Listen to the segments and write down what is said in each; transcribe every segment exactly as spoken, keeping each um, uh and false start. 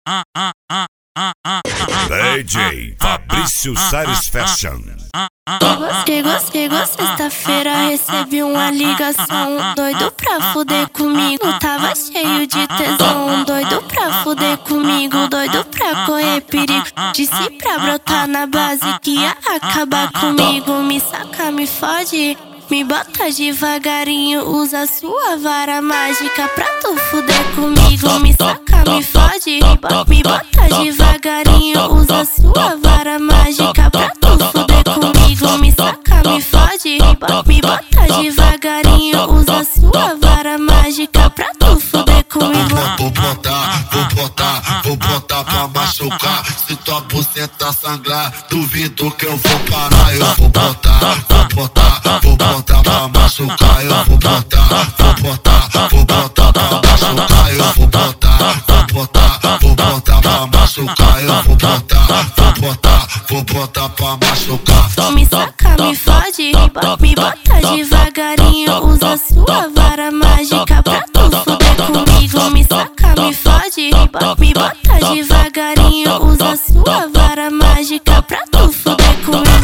D J Fabrício Salles Fashion. Chegou, chegou sexta-feira, recebi uma ligação. Doido pra fuder comigo, tava cheio de tesão. Doido pra fuder comigo, doido pra correr perigo. Disse pra brotar na base que ia acabar comigo. Me saca, me fode, me bota devagarinho. Usa sua vara mágica pra tu fuder comigo. Me saca, me fode, me bota devagarinho. Usa sua vara mágica pra tu fuder comigo. Me saca, me fode, me bota devagarinho. Usa sua vara mágica pra tu fuder comigo. Vou botar, vou botar, vou botar pra machucar. Se tua buceta sangrar, duvido que eu vou parar. Eu vou botar, vou botar, vou botar pra machucar. Eu vou botar, vou botar, vou botar pra machucar. Eu vou botar, vou botar, vou botar pra machucar. Eu vou botar, vou botar, vou botar pra machucar. Me saca, me fode, me bota devagarinho. Usa sua vara mágica pra tu fuder comigo. Me saca, me fode, me bota devagarinho. Usa sua vara mágica pra tu fuder comigo.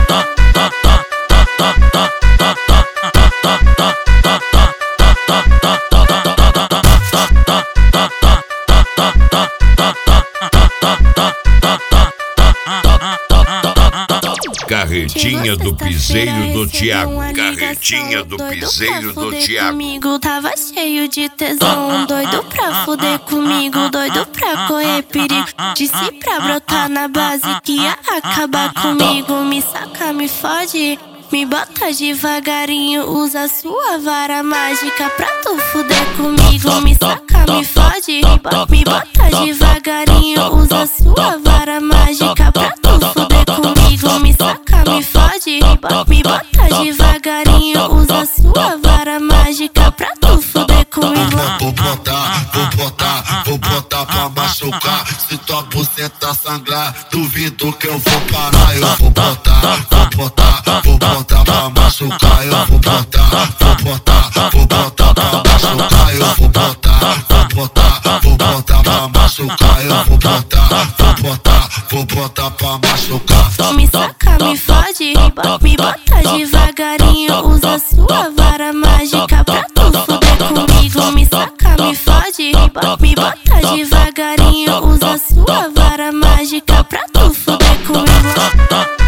Carretinha do piseiro do Thiago. Carretinha do piseiro do Thiago. Comigo tava cheio de tesão. Doido pra fuder comigo, doido pra correr perigo. Disse pra brotar na base que ia acabar comigo. Me saca, me fode, me bota devagarinho. Usa sua vara mágica pra tu fuder comigo. Me saca, me fode, me bota devagarinho. Usa sua vara mágica pra tu fuder comigo. Me saca, me fode, me bota devagarinho. Usa sua vara mágica pra tu fuder comigo. Vou botar, vou botar, vou botar pra machucar. Se tua buceta sangrar, duvido que eu vou parar. Eu vou botar, vou botar, vou botar pra machucar. Eu vou botar, vou botar, vou botar pra machucar. Eu vou botar, vou botar, vou botar pra machucar. Eu vou botar, vou botar, vou botar pra machucar. Me saca, me fode, me bota devagarinho. Usa sua vara mágica pra tu fuder comigo. Me saca, me fode, me bota devagarinho. Usa sua vara mágica pra tu fuder comigo.